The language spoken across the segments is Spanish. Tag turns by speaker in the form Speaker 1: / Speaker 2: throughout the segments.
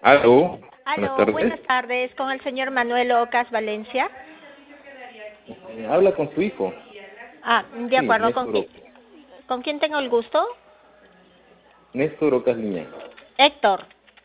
Speaker 1: Aló, buenas
Speaker 2: Aló,
Speaker 1: tardes.
Speaker 2: buenas tardes, con el señor Manuel Ocas Valencia.
Speaker 1: Habla con su hijo.
Speaker 2: Ah, de
Speaker 1: Sí,
Speaker 2: acuerdo,
Speaker 1: Néstor,
Speaker 2: ¿con quién tengo el gusto?
Speaker 1: Néstor Ocas Liñán.
Speaker 2: Héctor.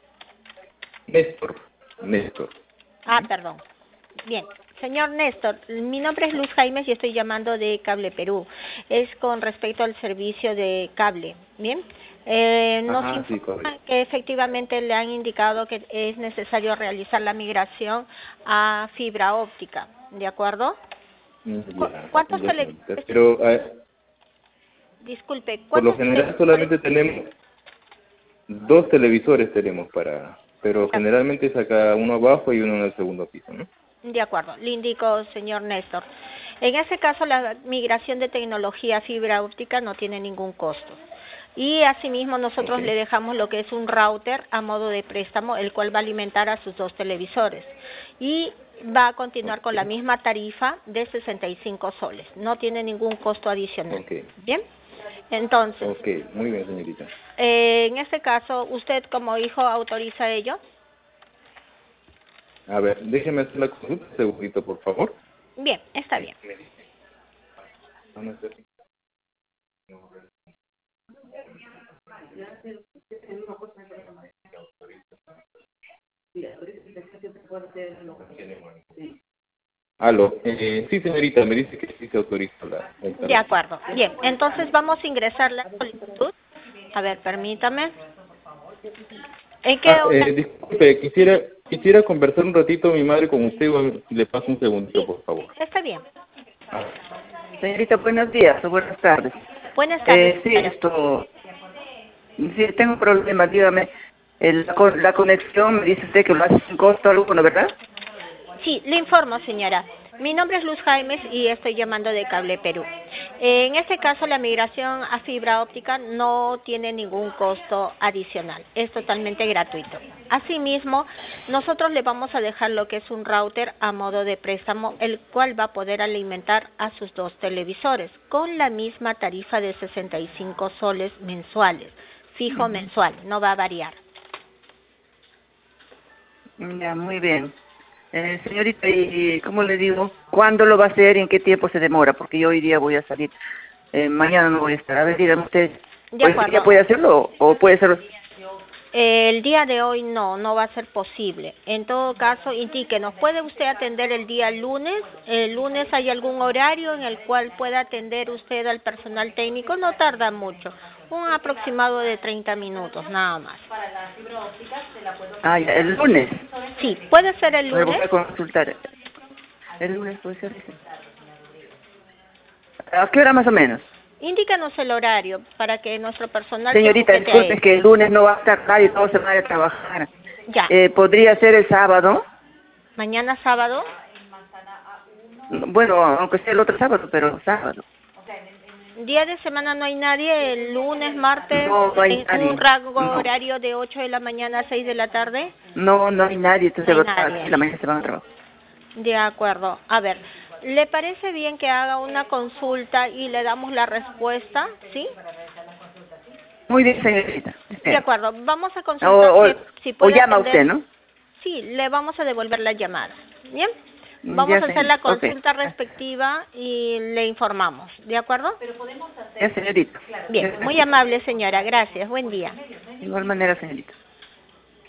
Speaker 1: Néstor.
Speaker 2: Perdón. Bien, señor Néstor, mi nombre es Luz Jaimes y estoy llamando de Cable Perú. Es con respecto al servicio de cable, ¿bien? Nos
Speaker 1: Ajá, sí,
Speaker 2: informa
Speaker 1: correcto.
Speaker 2: que efectivamente le han indicado que es necesario realizar la migración a fibra óptica, ¿de acuerdo? ¿Cuántos
Speaker 1: Ya, señorita.
Speaker 2: televisores?
Speaker 1: Pero
Speaker 2: Disculpe,
Speaker 1: por lo
Speaker 2: ¿cuántos
Speaker 1: general
Speaker 2: televisores?
Speaker 1: solamente tenemos dos televisores pero generalmente es acá uno abajo y uno en el segundo piso, ¿no?
Speaker 2: De acuerdo, le indico, señor Néstor. En ese caso, la migración de tecnología a fibra óptica no tiene ningún costo. Y asimismo
Speaker 1: Ok,
Speaker 2: nosotros le dejamos lo que es un router a modo de préstamo, el cual va a alimentar a sus dos televisores. Y va a continuar con la
Speaker 1: ok,
Speaker 2: misma tarifa de 65 soles. No tiene ningún costo adicional.
Speaker 1: ok,
Speaker 2: ¿Bien? Entonces,
Speaker 1: ok, muy bien, señorita.
Speaker 2: en este caso, ¿usted como hijo autoriza ello?
Speaker 1: A ver, déjeme hacer la consulta un segundito, por favor.
Speaker 2: Bien, está bien.
Speaker 1: Me dice, vamos a hacer- Aló, sí, señorita, me dice que sí se autoriza la
Speaker 2: De
Speaker 1: instalación.
Speaker 2: acuerdo. Bien, entonces vamos a ingresar la solicitud. A ver, permítame. ¿En qué hora?
Speaker 1: Disculpe, quisiera conversar un ratito mi madre con usted, o si le paso un segundito,
Speaker 2: Sí,
Speaker 1: por favor.
Speaker 2: sí, está bien.
Speaker 1: Ah,
Speaker 3: Señorita, buenos días o buenas tardes.
Speaker 2: Buenas tardes,
Speaker 3: Sí,
Speaker 2: señora.
Speaker 3: sí, tengo un problema, dígame. La conexión, me dice usted que lo hace sin costo alguno, ¿verdad?
Speaker 2: Sí, le informo, señora. Mi nombre es Luz Jaimes y estoy llamando de Cable Perú. En este caso, la migración a fibra óptica no tiene ningún costo adicional. Es totalmente gratuito. Asimismo, nosotros le vamos a dejar lo que es un router a modo de préstamo, el cual va a poder alimentar a sus dos televisores con la misma tarifa de 65 soles mensuales. Fijo mensual, no va a variar.
Speaker 3: Ya, muy bien. Señorita, ¿y cómo le digo? ¿Cuándo lo va a hacer y en qué tiempo se demora? Porque yo hoy día voy a salir. Mañana no voy a estar. A ver, dígame usted.
Speaker 2: De
Speaker 3: ¿Pues ya
Speaker 2: acuerdo.
Speaker 3: puede hacerlo o puede ser?
Speaker 2: El día de hoy no va a ser posible. En todo caso, indíquenos, ¿puede usted atender el día lunes? ¿El lunes hay algún horario en el cual pueda atender usted al personal técnico? No tarda mucho, un aproximado de 30 minutos, nada más.
Speaker 3: Ah, ya, el lunes.
Speaker 2: Sí, ¿puede ser el
Speaker 3: A ver, voy
Speaker 2: lunes?
Speaker 3: a consultar. El lunes puede ser. ¿A qué hora más o menos?
Speaker 2: Indíquenos el horario para que nuestro personal se
Speaker 3: Señorita,
Speaker 2: sujete a
Speaker 3: disculpe, es
Speaker 2: él.
Speaker 3: que el lunes no va a estar nadie, todos se van a trabajar.
Speaker 2: Ya,
Speaker 3: ¿Podría ser el sábado?
Speaker 2: mañana sábado.
Speaker 3: Bueno, aunque sea el otro sábado, pero sábado.
Speaker 2: Día de semana no hay nadie, el lunes, martes,
Speaker 3: No, no hay
Speaker 2: en un
Speaker 3: nadie.
Speaker 2: rango
Speaker 3: No,
Speaker 2: horario de 8 de la mañana a 6 de la tarde.
Speaker 3: no hay nadie.
Speaker 2: No
Speaker 3: Entonces
Speaker 2: hay
Speaker 3: a
Speaker 2: nadie.
Speaker 3: la mañana se van a trabajar.
Speaker 2: De acuerdo. A ver, ¿le parece bien que haga una consulta y le damos la respuesta? ¿Sí?
Speaker 3: Muy bien, señorita.
Speaker 2: De
Speaker 3: Espero.
Speaker 2: acuerdo. Vamos a
Speaker 3: O,
Speaker 2: consultar
Speaker 3: o,
Speaker 2: si
Speaker 3: o
Speaker 2: puede
Speaker 3: llama
Speaker 2: atender.
Speaker 3: usted, ¿no?
Speaker 2: Sí, le vamos a devolver la llamada. ¿Bien? Vamos
Speaker 3: Ya,
Speaker 2: a hacer la
Speaker 3: señorita. Ok.
Speaker 2: consulta respectiva y le informamos. ¿De acuerdo?
Speaker 3: Ya, señorita.
Speaker 2: Bien. Muy
Speaker 3: Gracias.
Speaker 2: amable, señora. Gracias. Buen día.
Speaker 3: De igual manera, señorita.